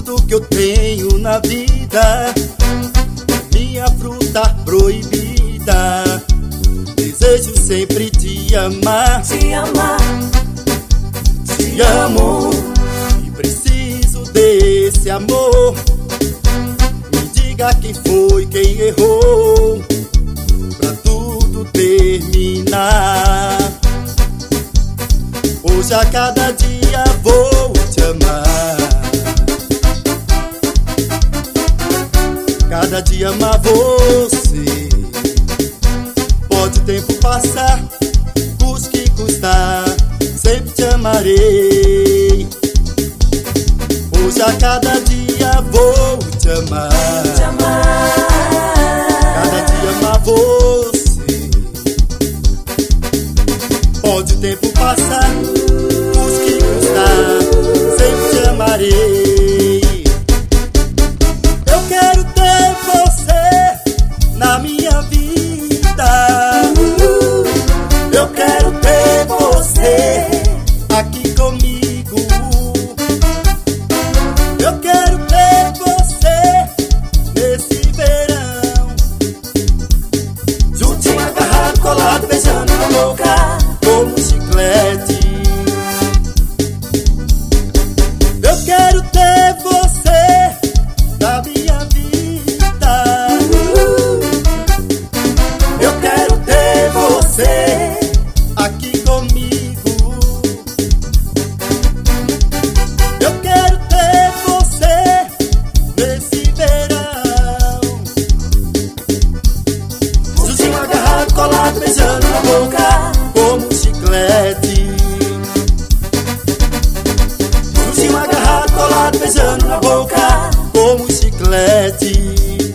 Tudo que eu tenho na vida, minha fruta proibida. Desejo sempre te amar, te amar, te amo e preciso desse amor. Me diga quem foi quem errou, pra tudo terminar. Hoje a cada dia vou te amar, cada dia amar você. Pode o tempo passar, custe que custar, sempre te amarei. Hoje a cada dia vou te amar, te amar, cada dia amar você. Pode o tempo passar, custe que custar, sempre te amarei. Eu quero ter você na minha vida, eu quero ter você aqui comigo. Eu quero ter você nesse verão, juntinho, agarrado, colado, beijando na boca como um chiclete. Eu quero ter você na minha vida, eu quero ter você aqui comigo. Eu quero ter você nesse verão, juntinho, agarrado, colado, beijando na boca como um chiclete. Juntinho, agarrado, colado, beijando na boca como um chiclete.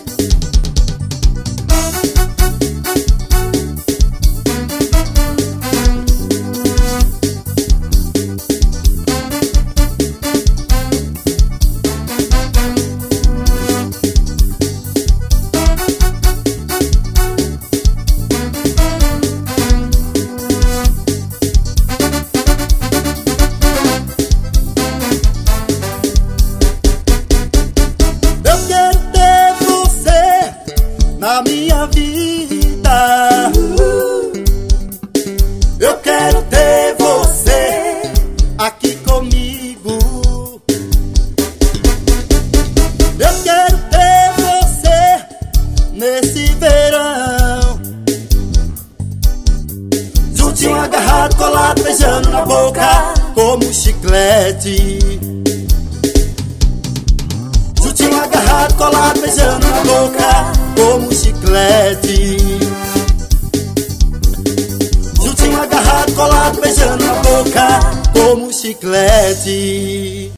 Na minha vida, eu quero ter você aqui comigo. Eu quero ter você nesse verão, juntinho, agarrado, colado, beijando na boca como um chiclete. Juntinho, agarrado, colado, beijando na boca como um chiclete. Juntinho, agarrado, colado, beijando na boca como um chiclete.